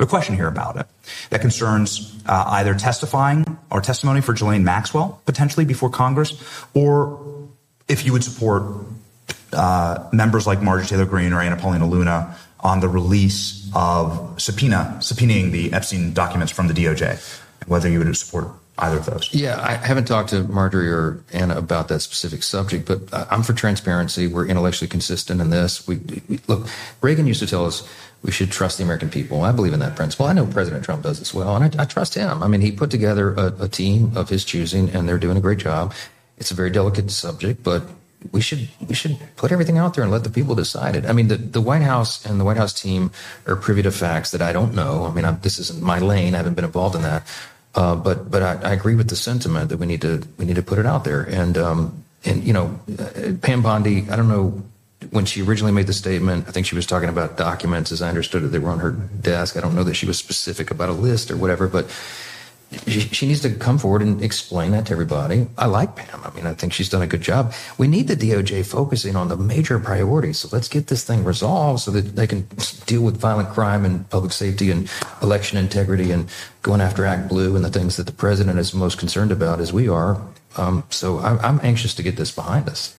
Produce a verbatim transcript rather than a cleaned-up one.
but a question here about it that concerns uh, either testifying or testimony for Ghislaine Maxwell potentially before Congress, or if you would support uh, members like Marjorie Taylor Greene or Anna Paulina Luna on the release of subpoena, subpoenaing the Epstein documents from the D O J, whether you would support either of those. Yeah, I haven't talked to Marjorie or Anna about that specific subject, but I'm for transparency. We're intellectually consistent in this. We, we look, Reagan used to tell us we should trust the American people. I believe in that principle. I know President Trump does as well, and I, I trust him. I mean, he put together a, a team of his choosing, and they're doing a great job. It's a very delicate subject, but we should we should put everything out there and let the people decide it. I mean, the, the White House and the White House team are privy to facts that I don't know. I mean, I'm, this isn't my lane. I haven't been involved in that. Uh, but but I, I agree with the sentiment that we need to we need to put it out there. And um, and you know, Pam Bondi, I don't know, when she originally made the statement, I think she was talking about documents, as I understood it, that were on her desk. I don't know that she was specific about a list or whatever, but she, she needs to come forward and explain that to everybody. I like Pam. I mean, I think she's done a good job. We need the D O J focusing on the major priorities. So let's get this thing resolved so that they can deal with violent crime and public safety and election integrity and going after Act Blue and the things that the president is most concerned about, as we are. Um, so I'm, I'm anxious to get this behind us.